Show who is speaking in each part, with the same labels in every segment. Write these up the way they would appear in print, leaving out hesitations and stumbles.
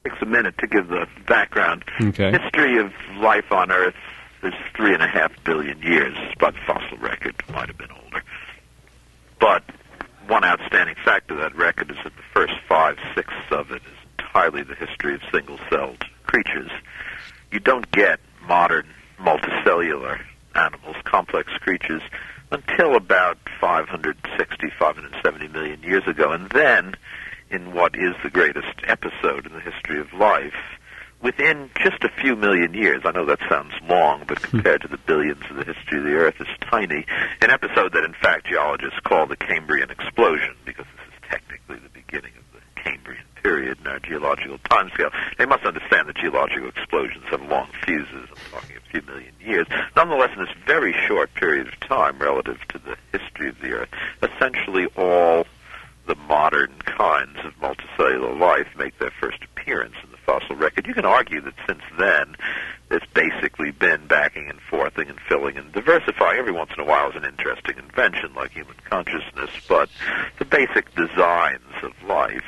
Speaker 1: Takes a minute to give the background.
Speaker 2: Okay.
Speaker 1: History of life on Earth is 3.5 billion years, but the fossil record might have been older. But one outstanding fact of that record is that the first 5/6 of it is entirely the history of single-celled creatures. You don't get modern multicellular animals, complex creatures, until about 560, 570 million years ago. And then, in what is the greatest episode in the history of life, within just a few million years, I know that sounds long, but compared to the billions of the history of the Earth, it's tiny, an episode that, in fact, geologists call the Cambrian explosion, because this is technically the beginning of the Cambrian period in our geological timescale. They must understand that geological explosions have long fuses. I'm talking a few million years. Nonetheless, in this very short period of time relative to the history of the Earth, essentially all the modern kinds of multicellular life make their first appearance in the fossil record. You can argue that since then, it's basically been backing and forthing and filling and diversifying. Every once in a while is an interesting invention like human consciousness, but the basic designs of life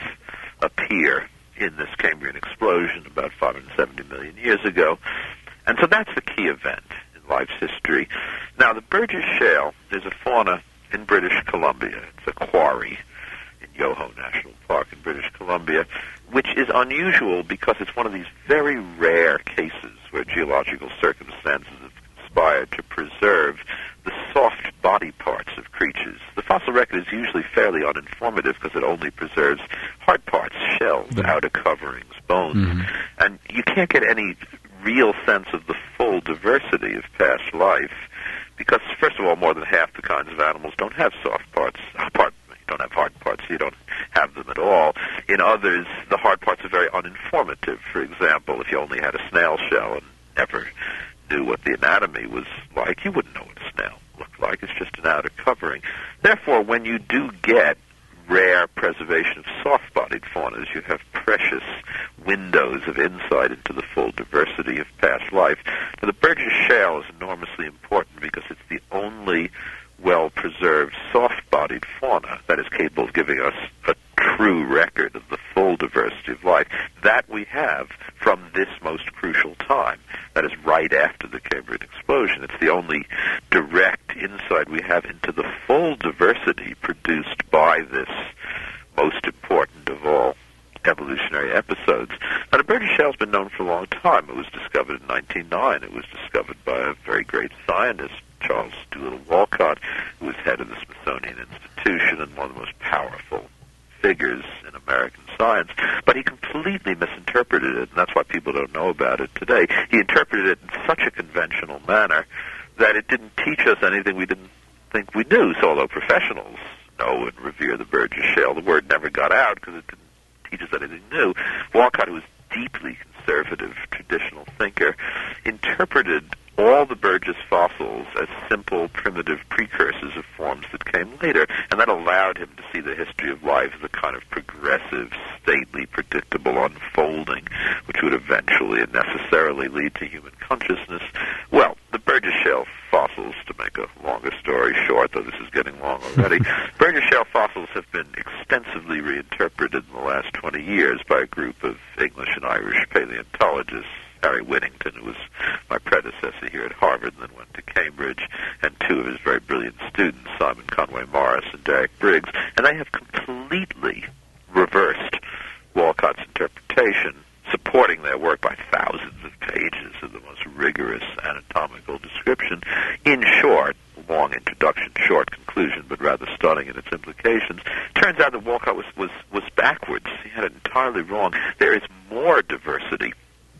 Speaker 1: appear in this Cambrian explosion about 570 million years ago. And so that's the key event in life's history. Now, the Burgess Shale is a fauna in British Columbia. It's a quarry in Yoho National Park in British Columbia, which is unusual because it's one of these very rare cases where geological circumstances have conspired to preserve the soft body parts of creatures. The fossil record is usually fairly uninformative because it only preserves hard parts, shells, outer coverings, bones, and you can't get any real sense of the full diversity of past life because, first of all, more than half the kinds of animals don't have soft parts. Don't have hard parts, so you don't have them at all. In others, the hard parts are very uninformative. For example, if you only had a snail shell and never knew what the anatomy was like, you wouldn't know what a snail looked like. It's just an outer covering. Therefore, when you do get rare preservation of soft-bodied faunas, you have precious windows of insight into the full diversity of past life. Now, the Burgess Shale is enormously important because it's the only well-preserved soft-bodied fauna that is capable of giving us a true record of the full diversity of life that we have from this most crucial time. That is right after the Cambrian explosion. It's the only direct insight we have into the full diversity produced by this most important of all evolutionary episodes. Now, the Burgess Shale has been known for a long time. It was discovered in 1909. It was discovered by a very great scientist, Charles Doolittle Walcott, who was head of the Smithsonian Institution and one of the most powerful figures in American science. But he completely misinterpreted it, and that's why people don't know about it today. He interpreted it in such a conventional manner that it didn't teach us anything we didn't think we knew. So although professionals know and revere the Burgess Shale, the word never got out because it didn't teach us anything new. Walcott, who was deeply conservative, traditional thinker, interpreted all the Burgess fossils as simple, primitive precursors of forms that came later, and that allowed him to see the history of life as a kind of progressive, stately, predictable unfolding, which would eventually and necessarily lead to human consciousness. Well, the Burgess Shale fossils, to make a longer story short, though this is getting long already, Burgess Shale fossils have been extensively reinterpreted in the last 20 years by a group of English and Irish paleontologists. Harry Whittington, who was my predecessor here at Harvard and then went to Cambridge, and two of his very brilliant students, Simon Conway Morris and Derek Briggs, and they have completely reversed Walcott's interpretation, supporting their work by thousands of pages of the most rigorous anatomical description. In short, long introduction, short conclusion, but rather stunning in its implications. Turns out that Walcott was backwards. He had it entirely wrong. There is more diversity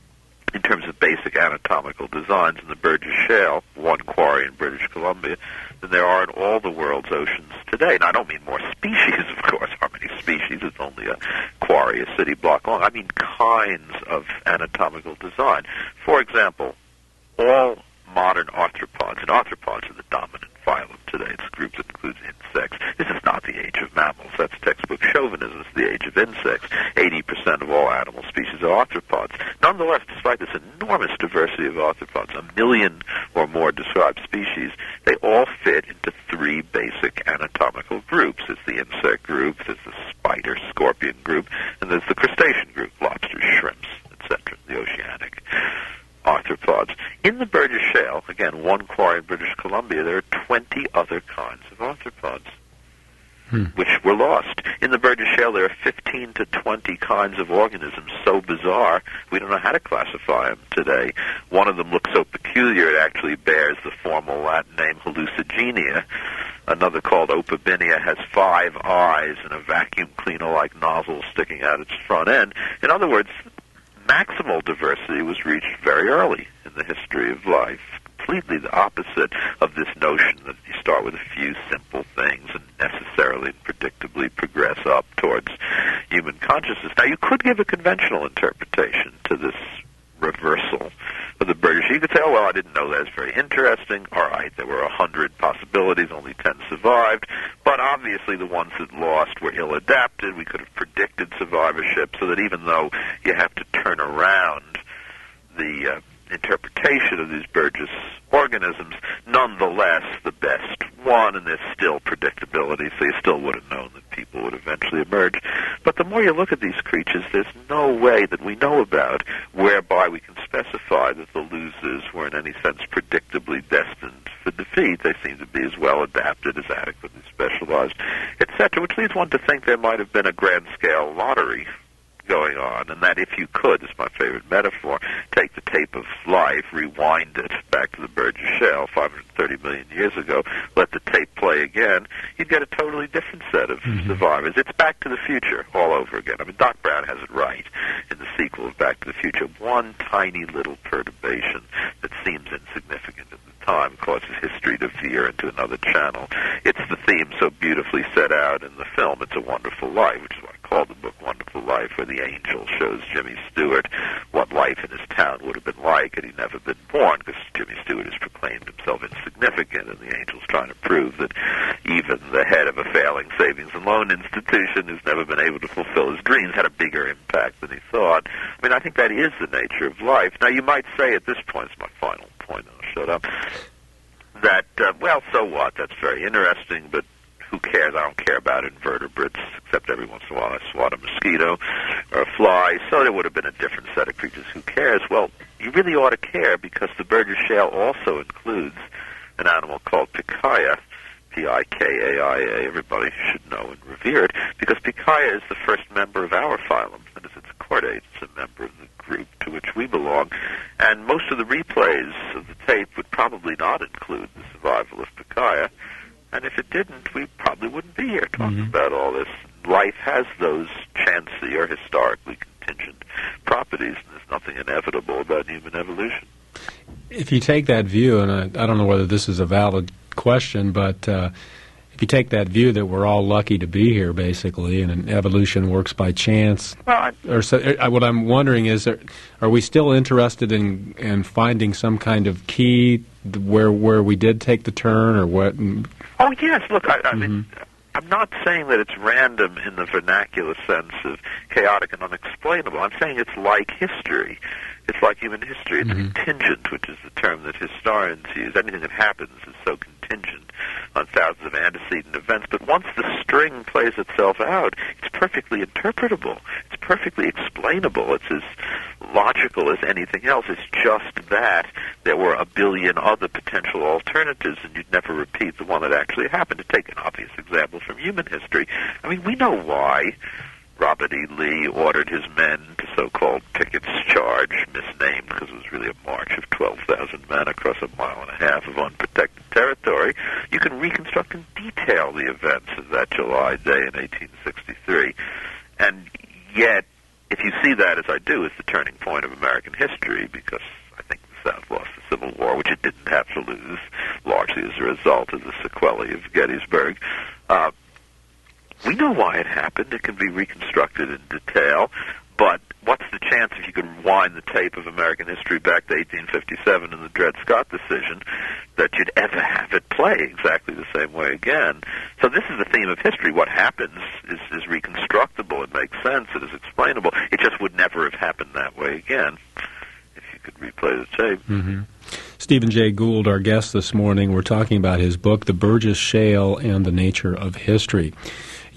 Speaker 1: in terms of basic anatomical designs in the Burgess Shale, one quarry in British Columbia, than there are in all the world's oceans today. And I don't mean more species, of course. How many species? It's only a quarry, a city block long. I mean kinds of anatomical design. For example, all modern arthropods, and arthropods are the dominant phylum today. It's a group that includes insects. This is not the age of mammals. That's textbook chauvinism. It's the age of insects. 80% of all animal species are arthropods. Nonetheless, despite this enormous diversity of arthropods, 1 million or more described species, they all fit into three basic anatomical groups. There's the insect group, there's the spider-scorpion group, and there's the crustacean group, lobsters, shrimps, In the Burgess Shale, again, one quarry in British Columbia, there are 20 other kinds of arthropods, which were lost. In the Burgess Shale, there are 15 to 20 kinds of organisms so bizarre we don't know how to classify them today. One of them looks so peculiar it actually bears the formal Latin name hallucigenia. Another, called Opabinia, has 5 eyes and a vacuum cleaner-like nozzle sticking out its front end. In other words, maximal diversity was reached very early in the history of life. Completely the opposite of this notion that you start with a few simple things and necessarily and predictably progress up towards human consciousness. Now, you could give a conventional interpretation to this reversal of the Burgess. You could say, oh, well, I didn't know that. It's very interesting. All right, there were 100 possibilities, only 10 survived. But obviously the ones that lost were ill-adapted. We could have predicted survivorship, so that even though you have to turn around the interpretation of these Burgess organisms, nonetheless the best one, and there's still predictability, so you still would have known that people would eventually emerge. But the more you look at these creatures, there's no way that we know about whereby we can specify that the losers were in any sense predictably destined for defeat. They seem to be as well adapted, as adequately specialized, etc., which leads one to think there might have been a grand-scale lottery going on, and that if you could, this is my favorite metaphor, take the tape of life, rewind it back to the Burgess Shale 530 million years ago, let the tape play again, you'd get a totally different set of survivors. It's Back to the Future all over again. I mean, Doc Brown has it right in the sequel of Back to the Future. One tiny little perturbation that seems insignificant at the time causes history to veer into another channel. It's the theme so beautifully set out in the film It's a Wonderful Life, which is why I called the book Wonderful Life, where the angel shows Jimmy Stewart what life in his town would have been like had he never been born, because Jimmy Stewart has proclaimed himself insignificant, and the angel's trying to prove that even the head of a failing savings and loan institution who's never been able to fulfill his dreams had a bigger impact than he thought. I mean, I think that is the nature of life. Now, you might say at this point, it's my final point, and I'll shut up, that, well, so what? That's very interesting, but who cares? I don't care about invertebrates, except every once in a while I swat a mosquito or a fly, so there would have been a different set of creatures. Who cares? Well, you really ought to care, because the Burgess Shale also includes an animal called Pikaia, P-I-K-A-I-A. Everybody should know and revere it, because Pikaia is the first member of our phylum, and as it's a chordate, it's a member of the group to which we belong, and most of the replays of the tape would probably not include the survival of Pikaia. And if it didn't, we probably wouldn't be here talking about all this. Life has those chancy or historically contingent properties, and there's nothing inevitable about human evolution.
Speaker 2: If you take that view, and I don't know whether this is a valid question, but if you take that view that we're all lucky to be here, basically, and evolution works by chance, what I'm wondering is, are we still interested in finding some kind of key where we did take the turn, or what?
Speaker 1: Oh, yes. Look, I mean, I'm not saying that it's random in the vernacular sense of chaotic and unexplainable. I'm saying it's like history. It's like human history. It's contingent, which is the term that historians use. Anything that happens is so contingent on thousands of antecedent events. But once the string plays itself out, it's perfectly interpretable. It's perfectly explainable. It's as logical as anything else. It's just that there were a billion other potential alternatives, and you'd never repeat the one that actually happened. To take an obvious example from human history, I mean, we know why Robert E. Lee ordered his men to so-called Pickett's Charge, misnamed because it was really a march of 12,000 men across a mile and a half of unprotected territory. You can reconstruct in detail the events of that July day in 1863. And yet, if you see that, as I do, as the turning point of American history, because I think the South lost the Civil War, which it didn't have to lose, largely as a result of the sequelae of Gettysburg, we know why it happened. It can be reconstructed in detail, but what's the chance, if you could rewind the tape of American history back to 1857 and the Dred Scott decision, that you'd ever have it play exactly the same way again? So this is the theme of history. What happens is reconstructible. It makes sense. It is explainable. It just would never have happened that way again if you could replay the tape.
Speaker 2: Stephen Jay Gould, our guest this morning. We're talking about his book, The Burgess Shale and the Nature of History.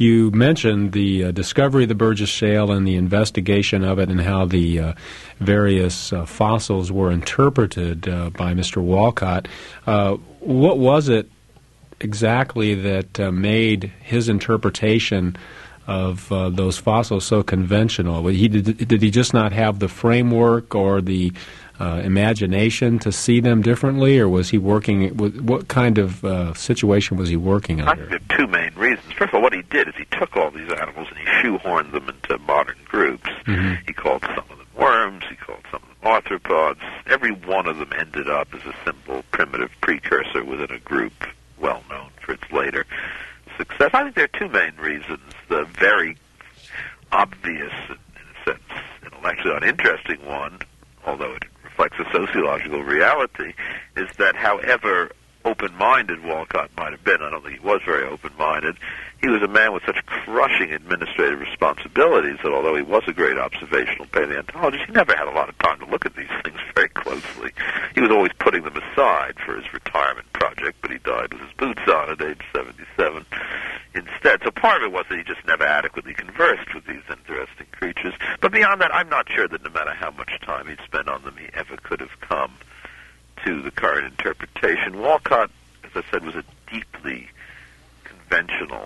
Speaker 2: You mentioned the discovery of the Burgess Shale and the investigation of it and how the various fossils were interpreted by Mr. Walcott. What was it exactly that made his interpretation of those fossils so conventional? Did he just not have the framework or the imagination to see them differently, or was he working with what kind of situation was he working under?
Speaker 1: I think there are two main reasons. First of all, what he did is he took all these animals and he shoehorned them into modern groups. Mm-hmm. He called some of them worms, he called some of them arthropods. Every one of them ended up as a simple primitive precursor within a group well known for its later success. I think there are two main reasons. The very obvious, in a sense, intellectually uninteresting one, although it reflects a sociological reality, is that however open-minded Walcott might have been, I don't think he was very open-minded, he was a man with such crushing administrative responsibilities that although he was a great observational paleontologist, he never had a lot of time to look at these things very closely. He was always putting them aside for his retirement project, but he died with his boots on at age 77 instead. So part of it was that he just never adequately conversed with these interesting creatures. But beyond that, I'm not sure that no matter how much time he'd spent on them, he ever could have come to the current interpretation. Walcott, as I said, was a deeply conventional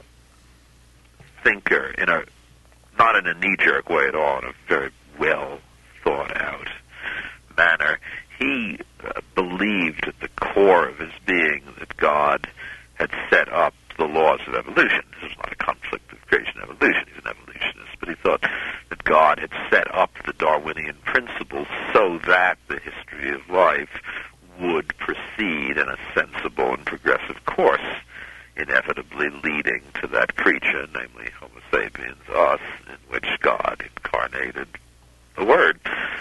Speaker 1: thinker, not in a knee-jerk way at all, in a very well thought-out manner. He believed at the core of his being that God had set up the laws of evolution. This is not a conflict of creation and evolution. He's an evolutionist, but he thought that God had set up the Darwinian principles so that the history of life would proceed in a sensible and progressive course, inevitably leading to that creature, namely Homo sapiens, us, in which God incarnated the Word.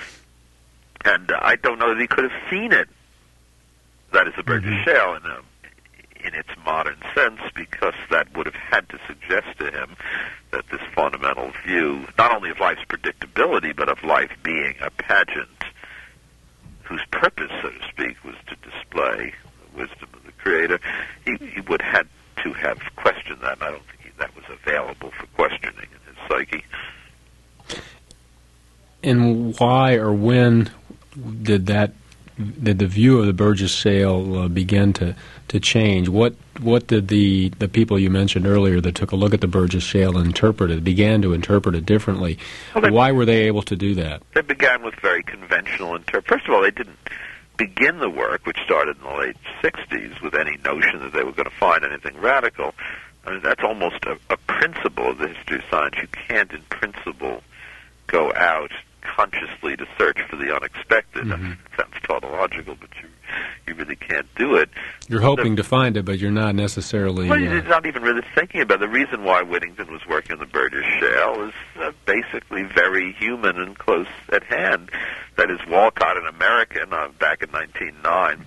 Speaker 1: And I don't know that he could have seen it, that is the Burgess Shale, in its modern sense, because that would have had to suggest to him that this fundamental view, not only of life's predictability, but of life being a pageant whose purpose, so to speak, was to display the wisdom of the Creator, he would have to have questioned that, and I don't think that was available for questioning in his psyche.
Speaker 2: And why or when did the view of the Burgess Shale begin to change? What did the people you mentioned earlier that took a look at the Burgess Shale began to interpret it differently? Well, why were they able to do that?
Speaker 1: They began with very conventional First of all, they didn't begin the work, which started in the late 60s, with any notion that they were going to find anything radical. I mean, that's almost a principle of the history of science. You can't, in principle, go out consciously to search for the unexpected. Mm-hmm. It sounds tautological, but you really can't do it.
Speaker 2: You're hoping to find it, but you're not necessarily...
Speaker 1: Well, you're not even really thinking about it. The reason why Whittington was working on the Burgess Shale is basically very human and close at hand. That is, Walcott, an American, back in between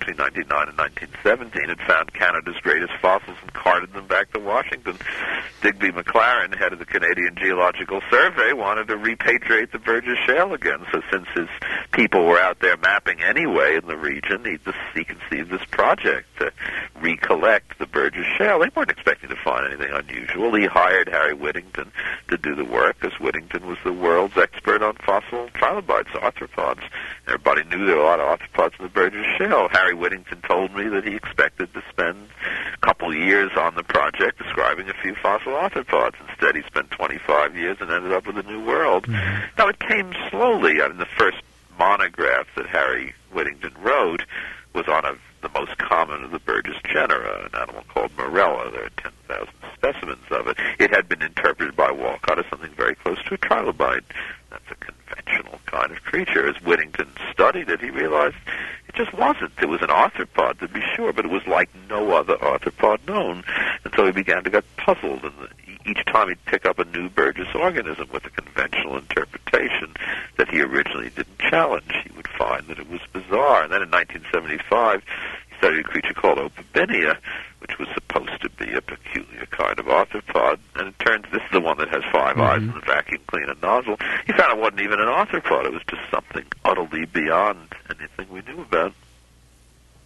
Speaker 1: 1909 and 1917, had found Canada's greatest fossils and carted them back to Washington. Digby McLaren, head of the Canadian Geological Survey, wanted to repatriate the Burgess Shale again. So since his people were out there mapping anyway in the region, he conceived this project to recollect the Burgess Shale. They weren't expecting to find anything unusual. He hired Harry Whittington to do the work, because Whittington was the world's expert on fossil trilobites, arthropods. Everybody knew there were a lot of arthropods in the Burgess Shale. Harry Whittington told me that he expected to spend a couple of years on the project describing a few fossil arthropods. Instead, he spent 25 years and ended up with a new world. Mm-hmm. Now, it came slowly. I mean, the first monograph that Harry Whittington wrote was on the most common of the Burgess genera, an animal called Morella. There are 10,000 specimens of it. It had been interpreted by Walcott as something very close to a trilobite. That's a conventional kind of creature. As Whittington studied it, he realized it just wasn't. It was an arthropod, to be sure, but it was like no other arthropod known. And so he began to get puzzled, and each time he'd pick up a new Burgess organism with a conventional interpretation that he originally didn't challenge, he would find that it was bizarre. And then in 1975, he studied a creature called Opabinia, which was supposed to be a peculiar kind of arthropod, and it turns this is the one that has 5 eyes and a vacuum cleaner nozzle. He found it wasn't even an arthropod. It was just something utterly beyond anything we knew about.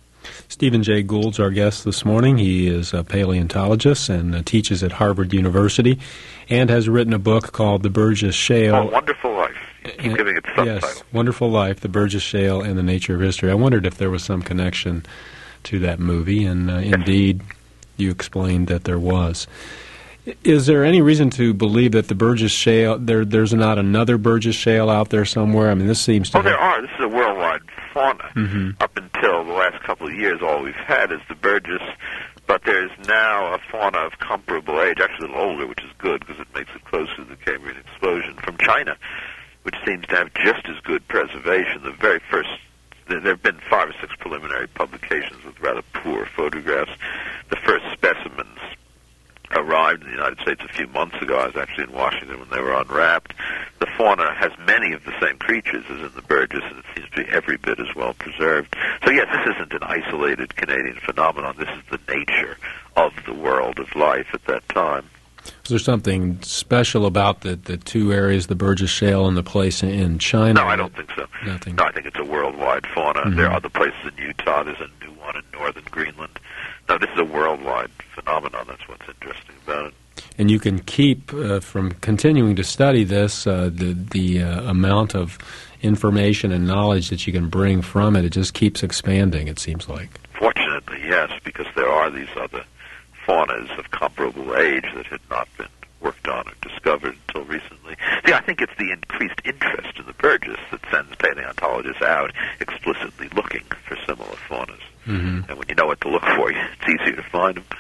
Speaker 2: Stephen Jay Gould's our guest this morning. He is a paleontologist and teaches at Harvard University and has written a book called The Burgess Shale.
Speaker 1: Oh, Wonderful Life. Keep giving it subtitle.
Speaker 2: Yes, Wonderful Life, The Burgess Shale and the Nature of History. I wondered if there was some connection to that movie, and indeed you explained that there was. Is there any reason to believe that the Burgess Shale, there's not another Burgess Shale out there somewhere? I mean, this seems to...
Speaker 1: Oh, there are. This is a worldwide fauna.
Speaker 2: Mm-hmm.
Speaker 1: Up until the last couple of years, all we've had is the Burgess, but there's now a fauna of comparable age, actually a little older, which is good because it makes it closer to the Cambrian explosion, from China, which seems to have just as good preservation. The very first... There have been 5 or 6 preliminary publications with rather poor photographs. The first specimens arrived in the United States a few months ago. I was actually in Washington when they were unwrapped. The fauna has many of the same creatures as in the Burgess, and it seems to be every bit as well preserved. So yes, this isn't an isolated Canadian phenomenon. This is the nature of the world of life at that time.
Speaker 2: Is there something special about the two areas, the Burgess Shale and the place in China?
Speaker 1: No, I don't think so.
Speaker 2: Nothing.
Speaker 1: No, I think it's a worldwide fauna.
Speaker 2: Mm-hmm.
Speaker 1: There are other places in Utah. There's a new one in northern Greenland. No, this is a worldwide phenomenon. That's what's interesting about it.
Speaker 2: And you can keep, from continuing to study this, the amount of information and knowledge that you can bring from it, it just keeps expanding, it seems like.
Speaker 1: Fortunately, yes, because there are these other faunas of comparable age that had not been worked on or discovered until recently. See, I think it's the increased interest in the Burgess that sends paleontologists out explicitly looking for similar faunas.
Speaker 2: Mm-hmm.
Speaker 1: And when you know what to look for, it's easier to find them.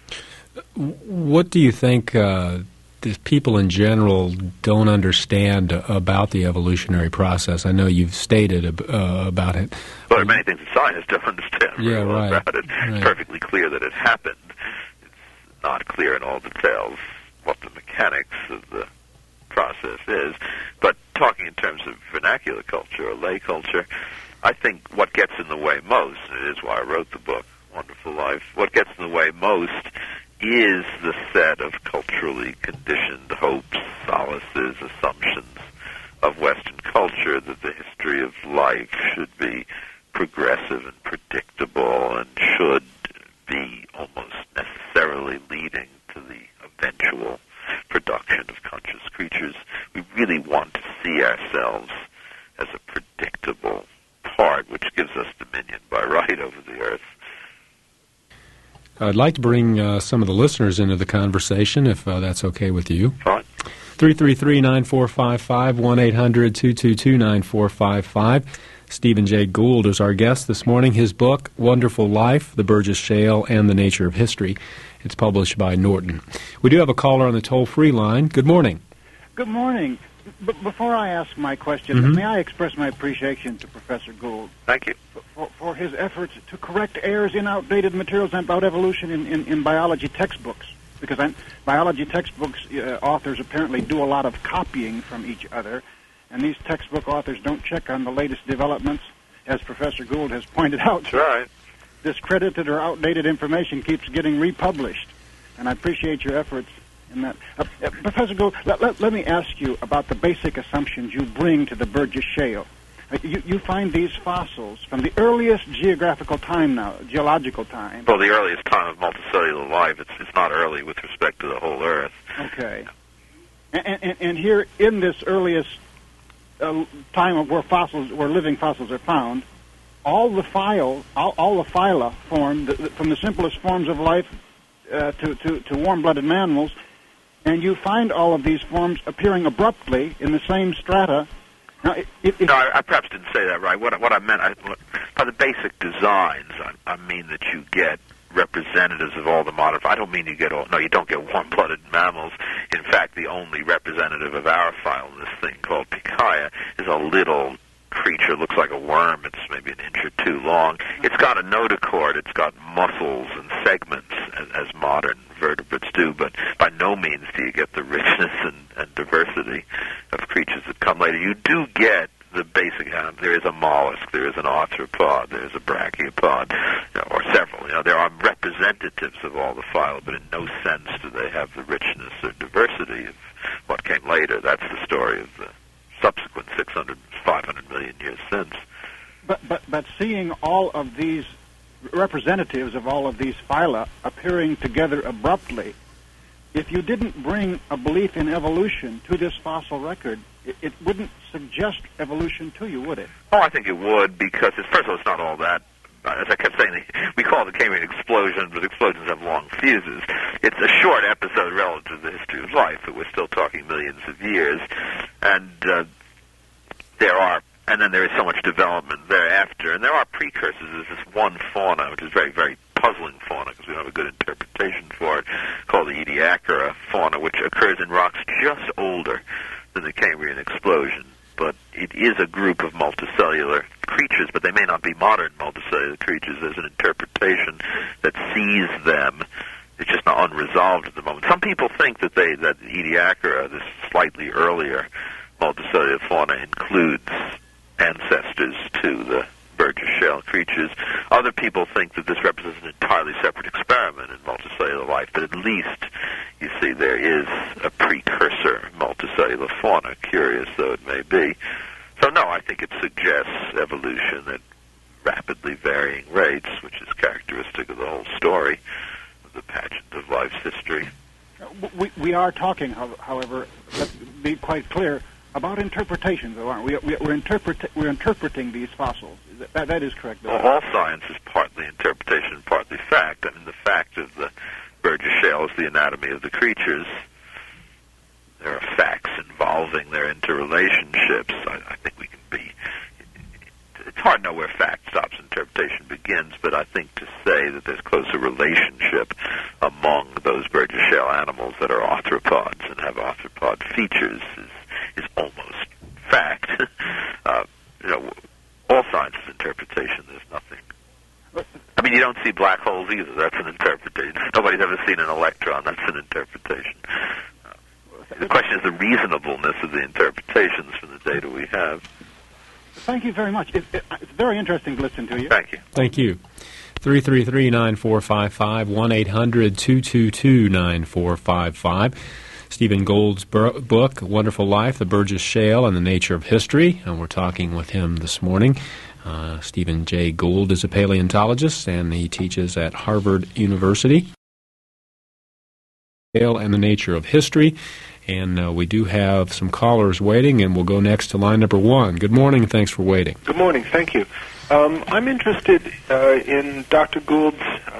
Speaker 2: What do you think the people in general don't understand about the evolutionary process? I know you've stated about it.
Speaker 1: Well, there are many things that scientists don't understand
Speaker 2: Yeah,
Speaker 1: well
Speaker 2: right.
Speaker 1: about it.
Speaker 2: Right.
Speaker 1: It's perfectly clear that it happened. It's not clear in all details what the mechanics of the process is. But talking in terms of vernacular culture or lay culture, I think what gets in the way most, and it is why I wrote the book, Wonderful Life, what gets in the way most is the set of culturally conditioned hopes, solaces, assumptions of Western culture that the history of life should be progressive and predictable and should be almost necessarily leading to the eventual production of conscious creatures. We really want to see ourselves as a predictable part, which gives us dominion by right over the earth.
Speaker 2: I'd like to bring some of the listeners into the conversation, if that's okay with you.
Speaker 1: Fine.
Speaker 2: 333-9455, 1-800-222-9455. Stephen Jay Gould is our guest this morning. His book, Wonderful Life, The Burgess Shale and the Nature of History. It's published by Norton. We do have a caller on the toll-free line. Good morning.
Speaker 3: Good morning. Before I ask my question, may I express my appreciation to Professor Gould
Speaker 1: Thank you.
Speaker 3: for his efforts to correct errors in outdated materials about evolution in biology textbooks. Because biology textbooks authors apparently do a lot of copying from each other, and these textbook authors don't check on the latest developments, as Professor Gould has pointed out.
Speaker 1: That's right.
Speaker 3: Discredited or outdated information keeps getting republished, and I appreciate your efforts in that. Professor Gould, let me ask you about the basic assumptions you bring to the Burgess Shale. You find these fossils from the earliest geographical time now, geological time.
Speaker 1: Well, the earliest time of multicellular life, it's not early with respect to the whole Earth.
Speaker 3: Okay. And here in this earliest time of where living fossils are found, all the phyla form, from the simplest forms of life to warm-blooded mammals, and you find all of these forms appearing abruptly in the same strata. Now,
Speaker 1: No, I perhaps didn't say that right. What I meant, by the basic designs, I mean that you get representatives of all the modern... I don't mean you get all... No, you don't get warm-blooded mammals. In fact, the only representative of our file, this thing called Pikaia, is a little creature, looks like a worm. It's maybe an inch or two long. It's got a notochord. It's got muscles and segments, as modern vertebrates do, but by no means do you get the richness and diversity of creatures that come later. You do get the basic... there is a mollusk, there is an arthropod, there is a brachiopod, or several. There are representatives of all the phyla, but in no sense do they have the richness or diversity of what came later. That's the story of the subsequent 600, 500 million years since.
Speaker 3: But seeing all of these representatives of all of these phyla appearing together abruptly, if you didn't bring a belief in evolution to this fossil record, it wouldn't suggest evolution to you, would it?
Speaker 1: Oh, I think it would, because first of all, it's not all that. As I kept saying, we call it a Cambrian explosion, but explosions have long fuses. It's a short episode relative to the history of life, but we're still talking millions of years. And then there is so much development thereafter. And there are precursors. There's this one fauna, which is very, very puzzling fauna, because we don't have a good interpretation for it, called the Ediacara fauna, which occurs in rocks just older than the Cambrian explosion. But it is a group of multicellular creatures, but they may not be modern multicellular creatures. There's an interpretation that sees them. It's just not unresolved at the moment. Some people think that Ediacara, this slightly earlier multicellular fauna, includes ancestors to the Burgess Shale creatures. Other people think that this represents an entirely separate experiment in multicellular life, but at least, you see, there is a precursor multicellular fauna, curious though it may be. So no, I think it suggests evolution at rapidly varying rates, which is characteristic of the whole story of the pageant of life's history.
Speaker 3: We are talking, however, let's be quite clear, about interpretations, though, aren't we? We're interpreting these fossils. That is correct, though.
Speaker 1: Well, all science is partly interpretation, partly fact. I mean, the fact of the Burgess Shale is the anatomy of the creatures. There are facts involving their interrelationships. I think we can be... It's hard to know where fact stops, interpretation begins, but I think to say that there's closer relationship among those Burgess Shale animals that are arthropods and have arthropod features is almost fact. All science is interpretation. There's nothing. I mean, you don't see black holes either. That's an interpretation. Nobody's ever seen an electron. That's an interpretation. The question is the reasonableness of the interpretations from the data we have.
Speaker 3: Thank you very much. It's very interesting to listen to you.
Speaker 1: Thank you.
Speaker 2: Thank you. 333-9455, 1-800-222-9455. Stephen Gould's book, Wonderful Life, The Burgess Shale and the Nature of History, and we're talking with him this morning. Stephen J. Gould is a paleontologist, and he teaches at Harvard University. Shale and the Nature of History, and we do have some callers waiting, and we'll go next to line number 1. Good morning, thanks for waiting.
Speaker 4: Good morning, thank you. I'm interested in Dr. Gould's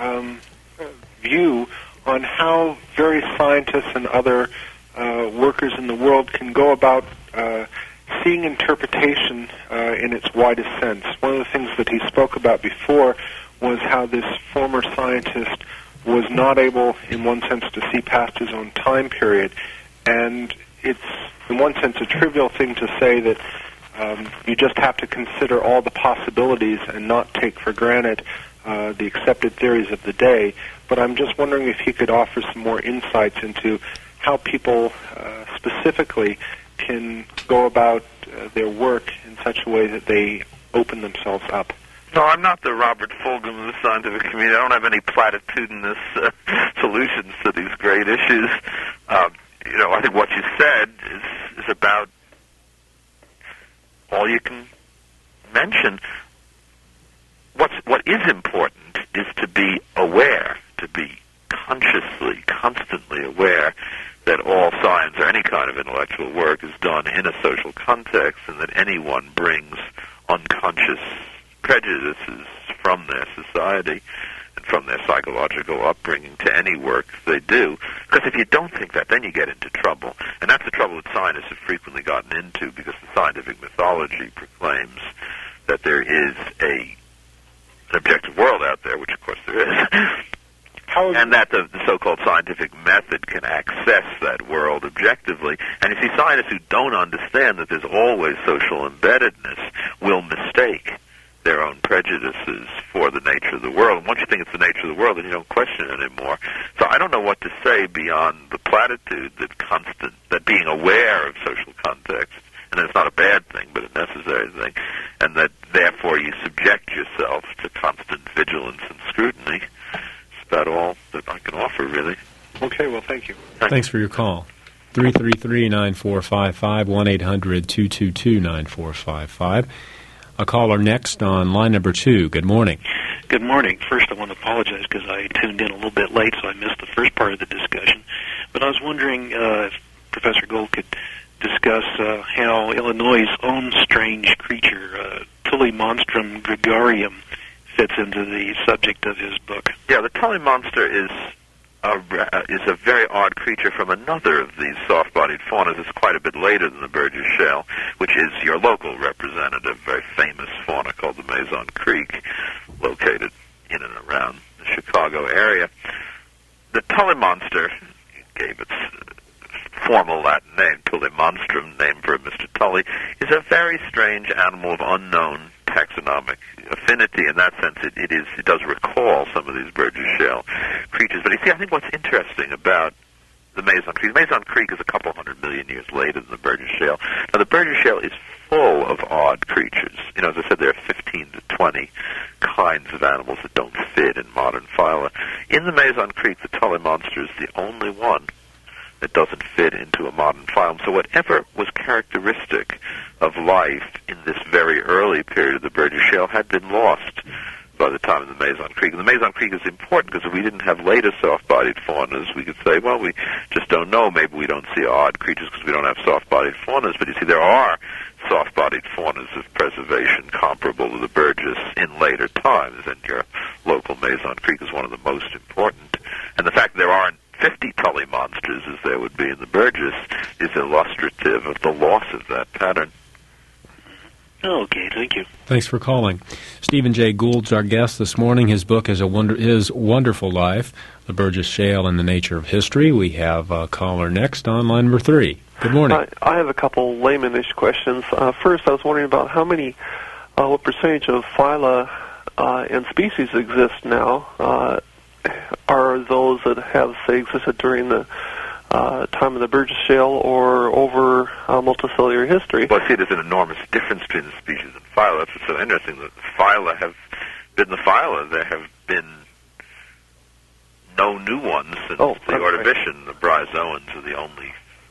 Speaker 4: view on how various scientists and other workers in the world can go about seeing interpretation in its widest sense. One of the things that he spoke about before was how this former scientist was not able, in one sense, to see past his own time period. And it's, in one sense, a trivial thing to say that you just have to consider all the possibilities and not take for granted the accepted theories of the day. But I'm just wondering if he could offer some more insights into how people specifically can go about their work in such a way that they open themselves up.
Speaker 1: No, I'm not the Robert Fulghum of the scientific community. I don't have any platitudinous solutions to these great issues. I think what you said is about all you can mention. What is important is to be aware, to be consciously, constantly aware that all science or any kind of intellectual work is done in a social context, and that anyone brings unconscious prejudices from their society and from their psychological upbringing to any work they do. Because if you don't think that, then you get into trouble. And that's the trouble that scientists have frequently gotten into, because the scientific mythology proclaims that there is an objective world out there, which of course there is, and that the so-called scientific method can access that world objectively. And you see, scientists who don't understand that there's always social embeddedness will mistake their own prejudices for the nature of the world. And once you think it's the nature of the world, then you don't question it anymore. So I don't know what to say beyond the platitude that being aware of social context, and it's not a bad thing, but a necessary thing, and that therefore you subject yourself to constant vigilance and scrutiny. It's about all that I can offer, really.
Speaker 4: Okay, well, thank you.
Speaker 2: Thanks for your call. 333-9455, 1-800-222-9455. A caller next on line number 2. Good morning.
Speaker 1: Good
Speaker 5: Good morning. First, I want to apologize because I tuned in a little bit late, so I missed the first part of the discussion. But I was wondering if Professor Gould could discuss how Illinois' own strange creature, Tully monstrum gregarium, fits into the subject of his book.
Speaker 1: Yeah, the Tully monster is a very odd creature from another of these soft-bodied faunas. It's quite a bit later than the Burgess shale, which is your local representative, very famous fauna called the Mazon Creek, located in and around the Chicago area. The Tully monster gave its formal Latin name, Tully monstrum, named for Mr. Tully, is a very strange animal of unknown taxonomic affinity. In that sense, it does recall some of these Burgess shale creatures. But you see, I think what's interesting about the Mazon Creek, Mazon Creek is a couple 100 million years later than the Burgess shale. Now, the Burgess shale is full of odd creatures. You know, as I said, there are 15 to 20 kinds of animals that don't fit in modern phyla. In the Mazon Creek, the Tully monster is the only one that doesn't fit into a modern phylum. So whatever was characteristic of life in this very early period of the Burgess shale had been lost by the time of the Mazon Creek. And the Mazon Creek is important because if we didn't have later soft-bodied faunas, we could say, well, we just don't know. Maybe we don't see odd creatures because we don't have soft-bodied faunas. But you see, there are soft-bodied faunas of preservation comparable to the Burgess in later times, and your local Mazon Creek is one of the most important. And the fact that there aren't 50 Tully monsters, as there would be in the Burgess, is illustrative of the loss of that pattern.
Speaker 5: Okay, thank you.
Speaker 2: Thanks for calling. Stephen Jay Gould's our guest this morning. His book is His Wonderful Life, The Burgess Shale and the Nature of History. We have a caller next on line number 3. Good morning.
Speaker 6: I have a couple layman-ish questions. First, I was wondering about what percentage of phyla and species exist now. Are those that have, say, existed during the time of the Burgess shale or over multicellular history?
Speaker 1: Well, see, there's an enormous difference between the species and phyla. That's what's so interesting. The phyla have been the phyla. There have been no new ones since the Ordovician. Right. The bryozoans are the only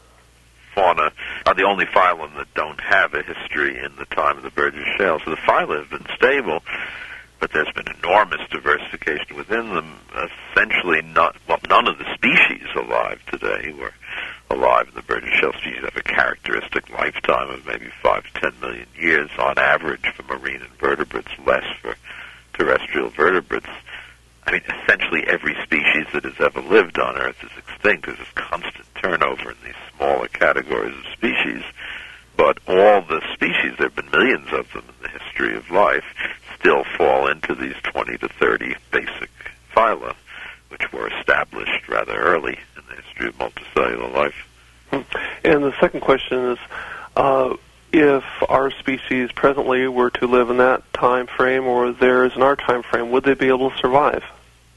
Speaker 1: the only phylum that don't have a history in the time of the Burgess shale. So the phyla have been stable, but there's been enormous diversification within them. Essentially, none of the species alive today were alive in the Burgess shale. Species have a characteristic lifetime of maybe 5 to 10 million years on average for marine invertebrates, less for terrestrial vertebrates. I mean, essentially every species that has ever lived on Earth is extinct. There's this constant turnover in these smaller categories of species. But all the species, there have been millions of them in the history of life, still fall into these 20 to 30 basic phyla, which were established rather early in the history of multicellular life.
Speaker 6: And the second question is, if our species presently were to live in that time frame or theirs in our time frame, would they be able to survive?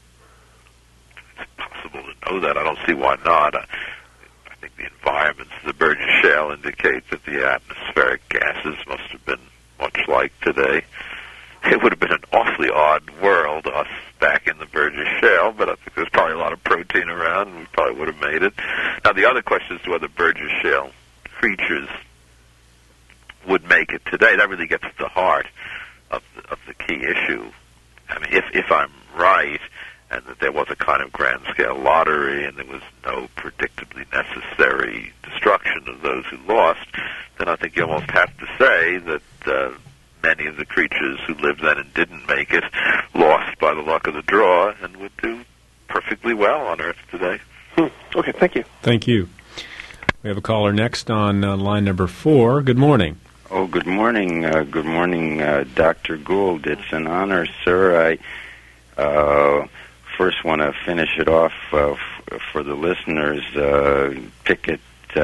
Speaker 1: It's possible to know that. I don't see why not. I think the environments of the Burgess shale indicate that the atmospheric gases must have been much like today. It would have been an awfully odd world, us back in the Burgess shale, but I think there's probably a lot of protein around, and we probably would have made it. Now, the other question is whether Burgess shale creatures would make it today. That really gets to the heart of the key issue. I mean, if I'm right, and that there was a kind of grand-scale lottery, and there was no predictably necessary destruction of those who lost, then I think you almost have to say that many of the creatures who lived then and didn't make it lost by the luck of the draw and would do perfectly well on Earth today.
Speaker 6: Okay, thank you.
Speaker 2: Thank you. We have a caller next on line number 4. Good morning.
Speaker 7: Oh, good morning. Good morning, Dr. Gould. It's an honor, sir. I first want to finish it off for the listeners. Pickett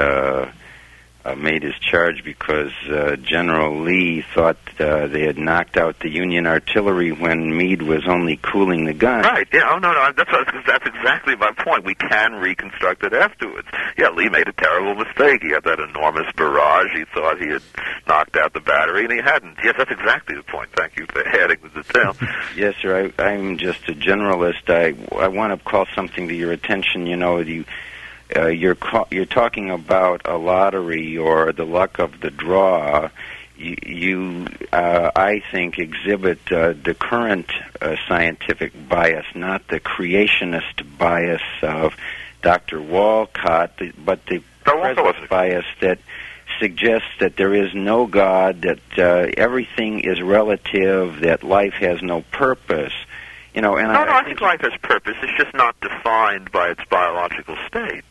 Speaker 7: made his charge because General Lee thought they had knocked out the Union artillery when Meade was only cooling the gun.
Speaker 1: Right, yeah, oh, no, that's exactly my point. We can reconstruct it afterwards. Yeah, Lee made a terrible mistake. He had that enormous barrage. He thought he had knocked out the battery, and he hadn't. Yes, that's exactly the point. Thank you for adding the detail.
Speaker 7: Yes, sir, I'm just a generalist. I want to call something to your attention. You know, you're talking about a lottery or the luck of the draw, I think, exhibit the current scientific bias, not the creationist bias of Dr. Walcott, but the present bias that suggests that there is no God, that everything is relative, that life has no purpose. I
Speaker 1: think life has purpose. It's just not defined by its biological state.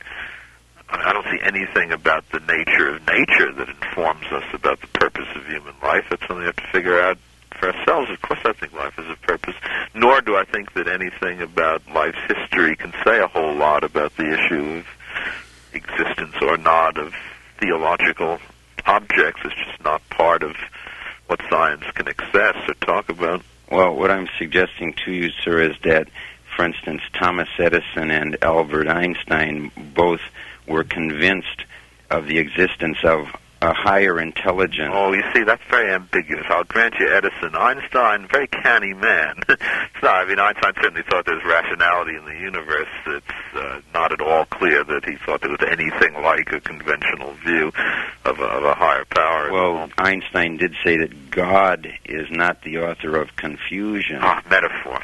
Speaker 1: I don't see anything about the nature of nature that informs us about the purpose of human life. That's something we have to figure out for ourselves. Of course I think life has a purpose, nor do I think that anything about life's history can say a whole lot about the issue of existence or not of theological objects. It's just not part of what science can access or talk about.
Speaker 7: Well, what I'm suggesting to you, sir, is that, for instance, Thomas Edison and Albert Einstein both were convinced of the existence of a higher intelligence.
Speaker 1: Oh, you see, that's very ambiguous. I'll grant you Edison. Einstein, very canny man. Einstein certainly thought there's rationality in the universe. It's not at all clear that he thought there was anything like a conventional view of a higher power.
Speaker 7: Well, Einstein did say that God is not the author of confusion.
Speaker 1: Metaphor.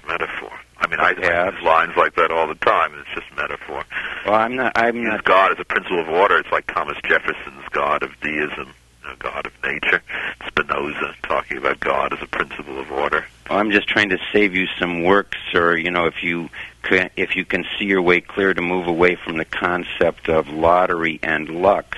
Speaker 1: I use lines like that all the time, and it's just metaphor.
Speaker 7: Well, I'm not.
Speaker 1: God as a principle of order. It's like Thomas Jefferson's God of deism, God of nature. Spinoza talking about God as a principle of order.
Speaker 7: Well, I'm just trying to save you some work, sir. If you can see your way clear to move away from the concept of lottery and luck,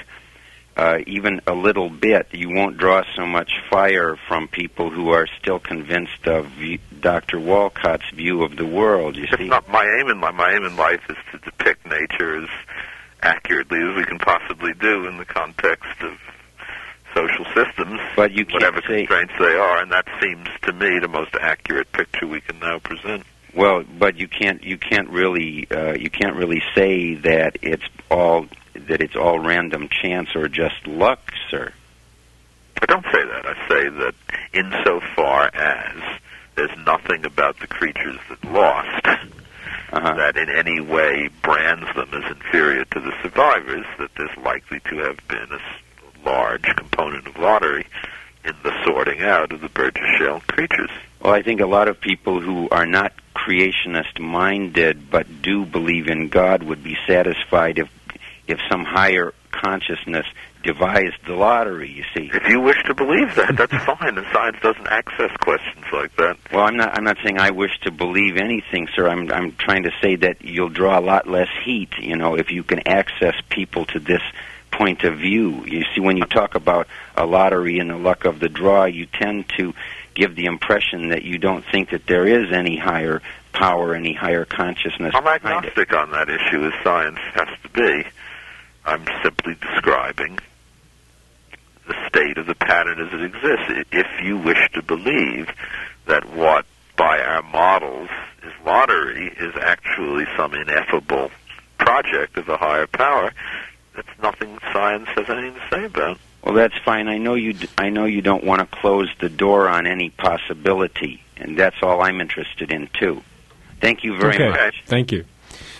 Speaker 7: even a little bit, you won't draw so much fire from people who are still convinced of Dr. Walcott's view of the world. You see,
Speaker 1: not my aim in life is to depict nature as accurately as we can possibly do in the context of social systems,
Speaker 7: but you can't
Speaker 1: whatever constraints they are, and that seems to me the most accurate picture we can now present.
Speaker 7: Well, but you can't really say that it's all random chance or just luck, sir.
Speaker 1: I don't say that. I say that insofar as there's nothing about the creatures that lost that in any way brands them as inferior to the survivors, that there's likely to have been a large component of lottery in the sorting out of the Burgess shell creatures.
Speaker 7: Well, I think a lot of people who are not creationist-minded but do believe in God would be satisfied if some higher consciousness devised the lottery, you see.
Speaker 1: If you wish to believe that, that's fine, and science doesn't access questions like that.
Speaker 7: Well, I'm not saying I wish to believe anything, sir. I'm trying to say that you'll draw a lot less heat, if you can access people to this point of view. You see, when you talk about a lottery and the luck of the draw, you tend to give the impression that you don't think that there is any higher power, any higher consciousness.
Speaker 1: I'm agnostic on that issue, as science has to be. I'm simply describing the state of the pattern as it exists. If you wish to believe that what, by our models, is lottery is actually some ineffable project of a higher power, that's nothing science has anything to say about.
Speaker 7: Well, that's fine. I know you don't want to close the door on any possibility, and that's all I'm interested in, too. Thank you very much.
Speaker 2: Thank you.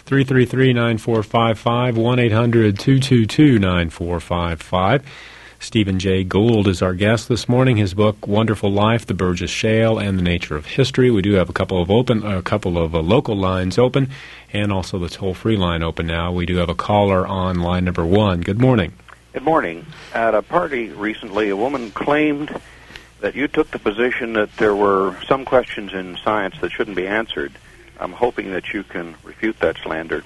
Speaker 2: 333-9455, 1-800-222-9455. Stephen Jay Gould is our guest this morning. His book, Wonderful Life, The Burgess Shale and the Nature of History. We do have a couple of local lines open, and also the toll-free line open now. We do have a caller on line number 1. Good morning.
Speaker 8: Good morning. At a party recently, a woman claimed that you took the position that there were some questions in science that shouldn't be answered. I'm hoping that you can refute that slander.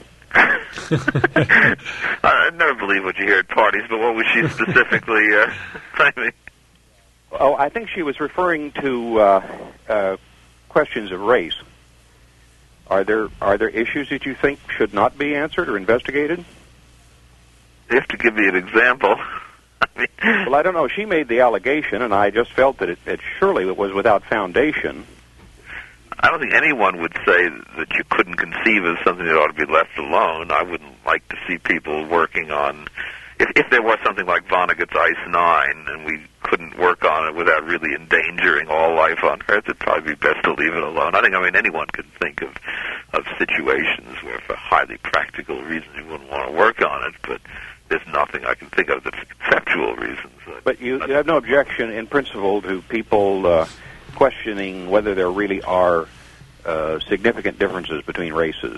Speaker 1: I never believe what you hear at parties, but what was she specifically claiming?
Speaker 8: Oh, I think she was referring to questions of race. Are there issues that you think should not be answered or investigated?
Speaker 1: You have to give me an example.
Speaker 8: Well, I don't know. She made the allegation, and I just felt that it surely was without foundation.
Speaker 1: I don't think anyone would say that you couldn't conceive of something that ought to be left alone. I wouldn't like to see people working on... If there was something like Vonnegut's Ice 9 and we couldn't work on it without really endangering all life on Earth, it'd probably be best to leave it alone. Anyone could think of situations where for highly practical reasons you wouldn't want to work on it, but there's nothing I can think of that's conceptual reasons.
Speaker 8: But you have no objection in principle to people questioning whether there really are significant differences between races.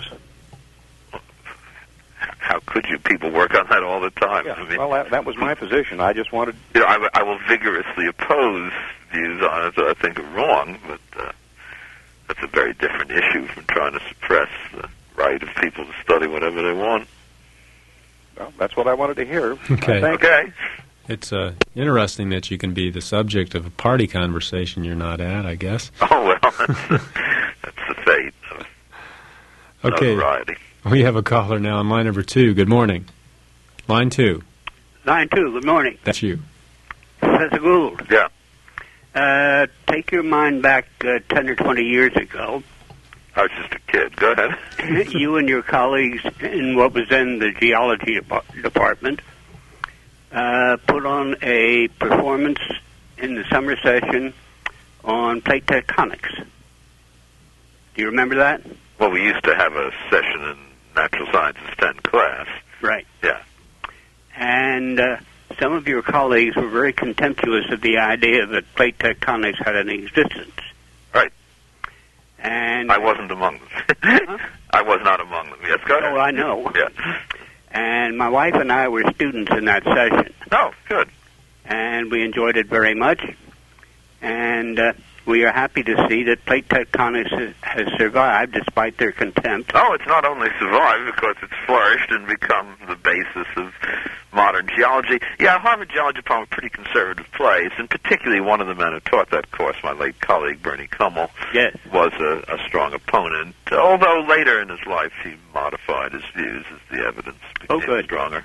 Speaker 1: How could you? People work on that all the time.
Speaker 8: Yeah.
Speaker 1: I mean,
Speaker 8: Well, that was my position. I just wanted...
Speaker 1: I will vigorously oppose views on it that I think are wrong, but that's a very different issue from trying to suppress the right of people to study whatever they want.
Speaker 8: Well, that's what I wanted to hear.
Speaker 2: Okay.
Speaker 1: Okay.
Speaker 2: It's interesting that you can be the subject of a party conversation you're not at, I guess.
Speaker 1: Oh, well, that's the fate of notoriety.
Speaker 2: We have a caller now on line number 2. Good morning. Line 2.
Speaker 9: Line 2, good morning.
Speaker 2: That's you.
Speaker 9: Professor Gould.
Speaker 1: Yeah.
Speaker 9: Take your mind back 10 or 20 years ago.
Speaker 1: I was just a kid. Go ahead.
Speaker 9: You and your colleagues in what was then the geology department put on a performance in the summer session on plate tectonics. Do you remember that?
Speaker 1: Well, we used to have a session in Natural Sciences 10 class.
Speaker 9: Right.
Speaker 1: Yeah.
Speaker 9: And some of your colleagues were very contemptuous of the idea that plate tectonics had any existence.
Speaker 1: Right.
Speaker 9: And
Speaker 1: I wasn't among them.
Speaker 9: Huh?
Speaker 1: I was not among them. Yes, go ahead.
Speaker 9: Oh, I know.
Speaker 1: Yeah.
Speaker 9: And my wife and I were students in that session.
Speaker 1: Oh, good.
Speaker 9: And we enjoyed it very much. And we are happy to see that plate tectonics has survived despite their contempt.
Speaker 1: Oh, it's not only survived because it's flourished and become the basis of modern geology. Yeah, Harvard Geology Department, pretty conservative place, and particularly one of the men who taught that course, my late colleague Bernie Kummel,
Speaker 9: yes,
Speaker 1: was a strong opponent, although later in his life he modified his views as the evidence became stronger.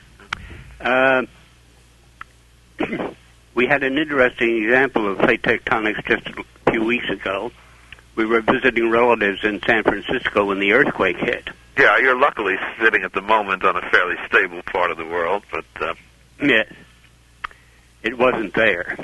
Speaker 9: We had an interesting example of plate tectonics just a few weeks ago. We were visiting relatives in San Francisco when the earthquake hit.
Speaker 1: Yeah, you're luckily sitting at the moment on a fairly stable part of the world, but...
Speaker 9: Yes. It wasn't there.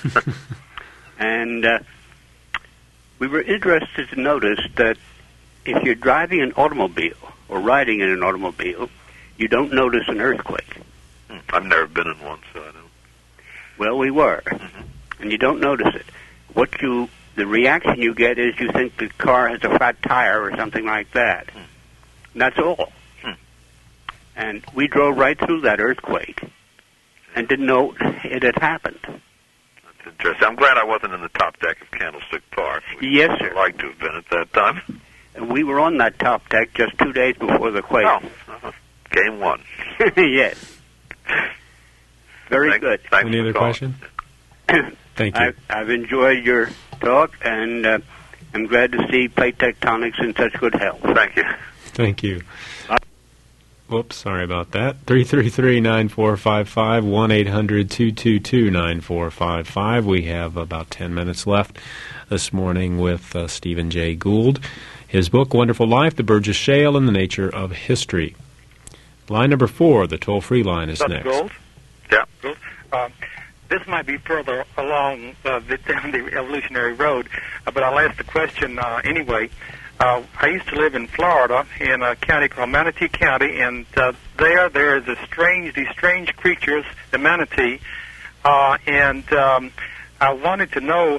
Speaker 9: And we were interested to notice that if you're driving an automobile or riding in an automobile, you don't notice an earthquake.
Speaker 1: I've never been in one, so I don't.
Speaker 9: Well, we were. Mm-hmm. And you don't notice it. The reaction you get is you think the car has a flat tire or something like that. And that's all. And we drove right through that earthquake and didn't know it had happened.
Speaker 1: That's interesting. I'm glad I wasn't in the top deck of Candlestick Park.
Speaker 9: Yes, sir.
Speaker 1: I'd like to have been at that time.
Speaker 9: And we were on that top deck just 2 days before the quake.
Speaker 1: Oh, game one.
Speaker 9: Yes. Very good.
Speaker 1: Thanks.
Speaker 2: Any other question? Thank you.
Speaker 9: I've enjoyed your talk, and I'm glad to see plate tectonics in such good health.
Speaker 1: Thank you.
Speaker 2: Thank you. Whoops, sorry about that. 333-9455, 1-800-222-9455. We have about 10 minutes left this morning with Stephen Jay Gould. His book, Wonderful Life, The Burgess Shale and the Nature of History. Line number 4, the toll-free line, is next.
Speaker 10: Gould?
Speaker 1: Yeah.
Speaker 10: Gould? This might be further along down the evolutionary road, but I'll ask the question anyway. I used to live in Florida in a county called Manatee County, and there is these strange creatures, the manatee, and I wanted to know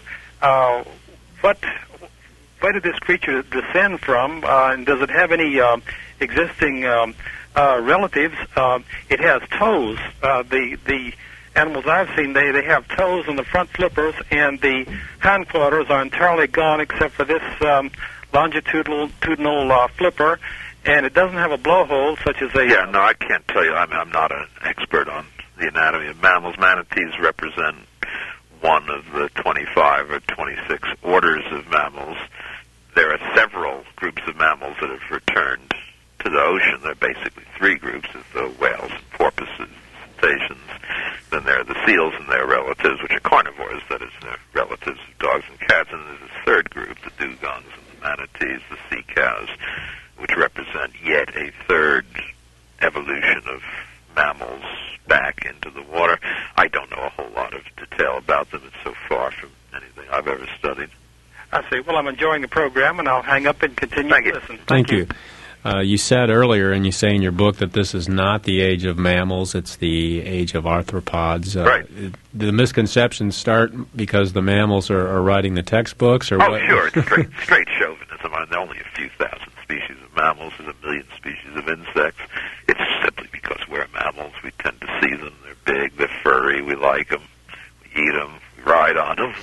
Speaker 10: where did this creature descend from, and does it have any existing relatives? It has toes. The animals I've seen, they have toes in the front flippers, and the hindquarters are entirely gone except for this longitudinal flipper, and it doesn't have a blowhole such as a...
Speaker 1: Yeah, no, I can't tell you. I'm not an expert on the anatomy of mammals. Manatees represent one of the 25 or 26 orders of mammals. There are several groups of mammals that have returned to the ocean. There are basically 3 groups, the whales, porpoises, cetaceans. Then there are the seals and their relatives, which are carnivores, that is, they're relatives of dogs and cats. And there's a 3rd group, the dugongs and the manatees, the sea cows, which represent yet a 3rd evolution of mammals back into the water. I don't know a whole lot of detail about them. It's so far from anything I've ever studied.
Speaker 10: I see. Well, I'm enjoying the program, and I'll hang up and continue to listen.
Speaker 2: Thank you. You said earlier, and you say in your book, that this is not the age of mammals, it's the age of arthropods.
Speaker 1: Right.
Speaker 2: The misconceptions start because the mammals are writing the textbooks? Or what?
Speaker 1: Sure. It's straight chauvinism. There are only a few thousand species of mammals. There's a million species of insects. It's simply because we're mammals. We tend to see them. They're big, they're furry, we like them, we eat them, we ride on them.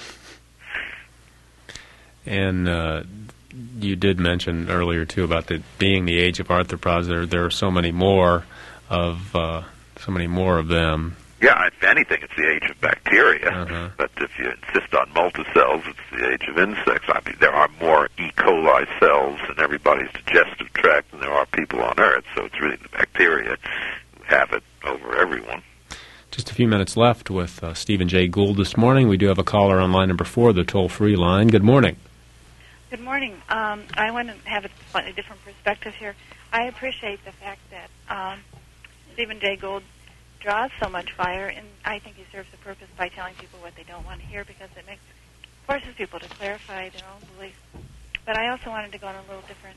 Speaker 2: And you did mention earlier too about being the age of arthropods. There are so many more of them.
Speaker 1: Yeah, if anything, it's the age of bacteria. But if you insist on multicells, it's the age of insects. I mean, there are more E. coli cells in everybody's digestive tract than there are people on Earth. So it's really the bacteria who have it over everyone.
Speaker 2: Just a few minutes left with Stephen Jay Gould this morning. We do have a caller on line number 4, the toll-free line. Good morning.
Speaker 11: Good morning. I want to have a slightly different perspective here. I appreciate the fact that Stephen Jay Gould draws so much fire, and I think he serves a purpose by telling people what they don't want to hear, because it forces people to clarify their own beliefs. But I also wanted to go in a little different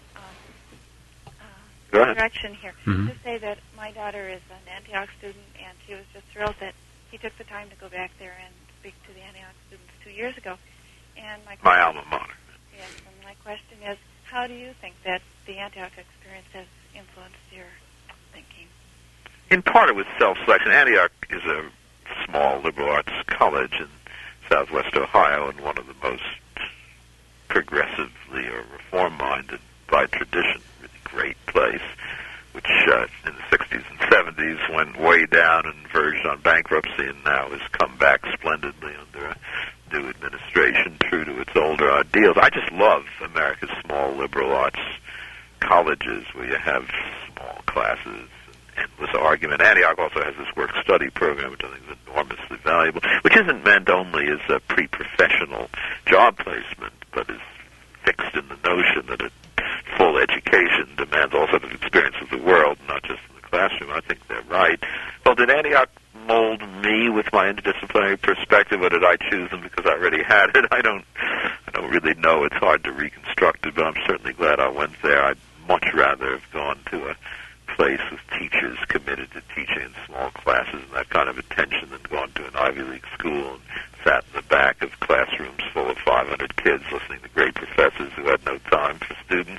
Speaker 11: direction here. To say that my daughter is an Antioch student, and she was just thrilled that he took the time to go back there and speak to the Antioch students 2 years ago. And
Speaker 1: my alma mater.
Speaker 11: Yes, and my question is, how do you think that the Antioch experience has influenced your thinking?
Speaker 1: In part, it was self-selection. Antioch is a small liberal arts college in southwest Ohio, and one of the most progressively or reform-minded by tradition, really great place, which in the 60s and 70s went way down and verged on bankruptcy, and now has come back splendidly under a new administration, true to its older ideals. I just love America's small liberal arts colleges where you have small classes and endless argument. Antioch also has this work-study program, which I think is enormously valuable, which isn't meant only as a pre-professional job placement, but is fixed in the notion that a full education demands all sorts of experience of the world, not just in the classroom. I think they're right. Well, did Antioch mold me with my interdisciplinary perspective, or did I choose them because I already had it? I don't really know. It's hard to reconstruct it, but I'm certainly glad I went there. I'd much rather have gone to a place with teachers committed to teaching in small classes and that kind of attention than gone to an Ivy League school and sat in the back of classrooms full of 500 kids listening to great professors who had no time for students.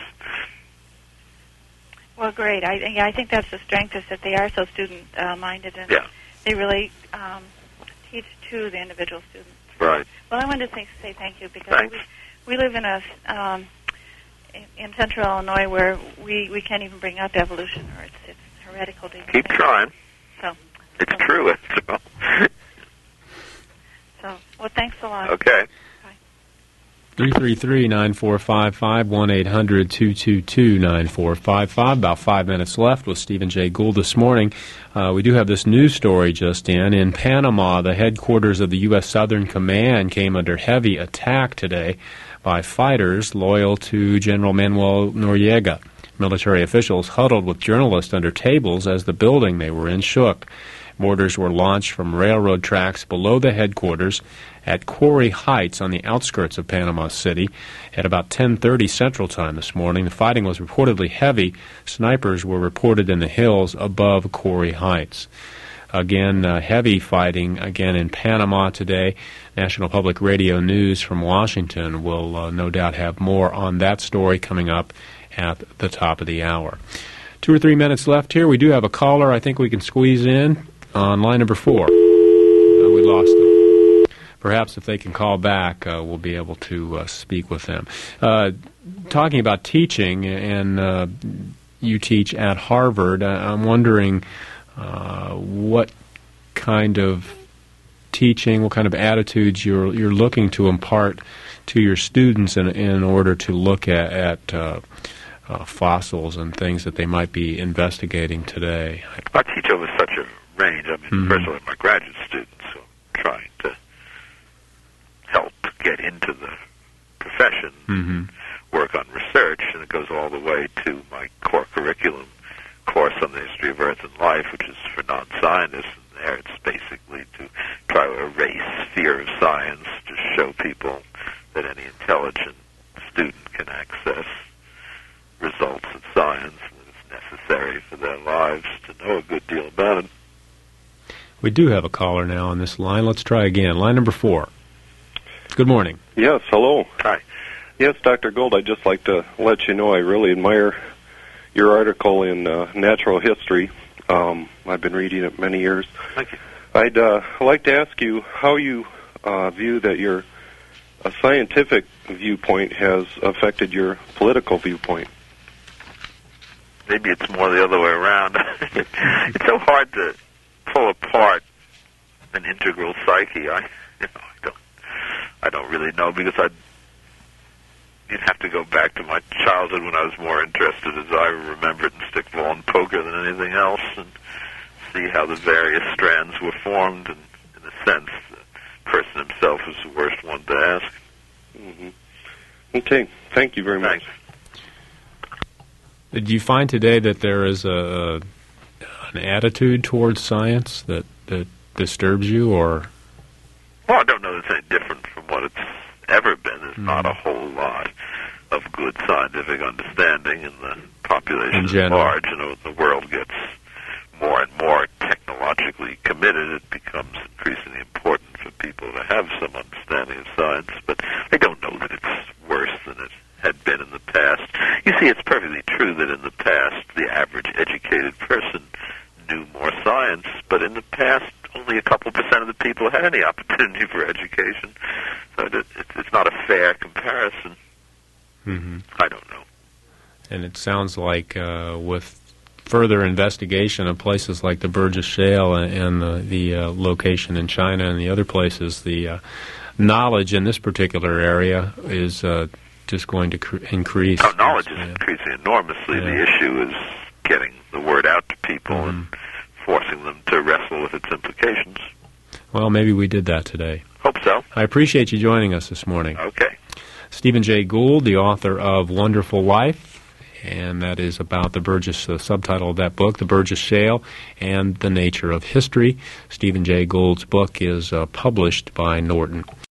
Speaker 11: Well, great. I think that's the strength, is that they are so student-minded, and they really teach to the individual students.
Speaker 1: Right.
Speaker 11: Well, I wanted to say thank you, because we live in in central Illinois where we can't even bring up evolution, or it's heretical to
Speaker 1: keep trying.
Speaker 11: So
Speaker 1: it's true.
Speaker 11: So, well, thanks a lot.
Speaker 1: Okay.
Speaker 2: 333-9455, 1-800-222-9455. About 5 minutes left with Stephen Jay Gould this morning. We do have this news story just in. In Panama, the headquarters of the U.S. Southern Command came under heavy attack today by fighters loyal to General Manuel Noriega. Military officials huddled with journalists under tables as the building they were in shook. Mortars were launched from railroad tracks below the headquarters at Quarry Heights on the outskirts of Panama City at about 10:30 Central Time this morning. The fighting was reportedly heavy. Snipers were reported in the hills above Quarry Heights. Again, heavy fighting again in Panama today. National Public Radio News from Washington will no doubt have more on that story coming up at the top of the hour. 2 or 3 minutes left here. We do have a caller I think we can squeeze in on line number 4. We lost them. Perhaps if they can call back, we'll be able to speak with them. Talking about teaching, and you teach at Harvard, I'm wondering what kind of teaching, what kind of attitudes you're looking to impart to your students in order to look at fossils and things that they might be investigating today.
Speaker 1: I teach over such a range. I mean, first of all, my graduate students, so I'm trying to help get into the profession, work on research, and it goes all the way to my core curriculum course on the history of Earth and life, which is for non-scientists, and there it's basically to try to erase fear of science, to show people that any intelligent student can access results of science, necessary for their lives to know a good deal about it.
Speaker 2: We do have a caller now on this line. Let's try again. Line number 4. Good morning.
Speaker 12: Yes, hello.
Speaker 1: Hi.
Speaker 12: Yes, Dr. Gould, I'd just like to let you know I really admire your article in Natural History. I've been reading it many years.
Speaker 1: Thank you.
Speaker 12: I'd like to ask you how you view that your scientific viewpoint has affected your political viewpoint.
Speaker 1: Maybe it's more the other way around. It's so hard to pull apart an integral psyche. I don't really know, because you'd have to go back to my childhood when I was more interested, as I remembered, in stickball and poker than anything else, and see how the various strands were formed. And in a sense, the person himself is the worst one to ask.
Speaker 12: Mm-hmm. Okay, thank you very much.
Speaker 2: Did you find today that there is an attitude towards science that disturbs you, or?
Speaker 1: Well, I don't know that it's any different from what it's ever been. There's not a whole lot of good scientific understanding in the population at large. You know, as the world gets more and more technologically committed, it becomes increasingly important for people to have some understanding of science. But I don't know that it's worse than it had been in the past. You see, it's perfectly true that in the past the average educated person knew more science, but in the past only a couple % of the people had any opportunity for education. So it's not a fair comparison.
Speaker 2: Mm-hmm.
Speaker 1: I don't know.
Speaker 2: And it sounds like with further investigation of places like the Burgess Shale and the location in China and the other places, the knowledge in this particular area is just going to increase.
Speaker 1: Oh, knowledge is increasing enormously. The issue is getting the word out to people and forcing them to wrestle with its implications.
Speaker 2: Well, maybe we did that today.
Speaker 1: Hope so.
Speaker 2: I appreciate you joining us this morning.
Speaker 1: Okay.
Speaker 2: Stephen Jay Gould, the author of Wonderful Life, and that is about the Burgess, the subtitle of that book, The Burgess Shale and the Nature of History. Stephen Jay Gould's book is published by Norton.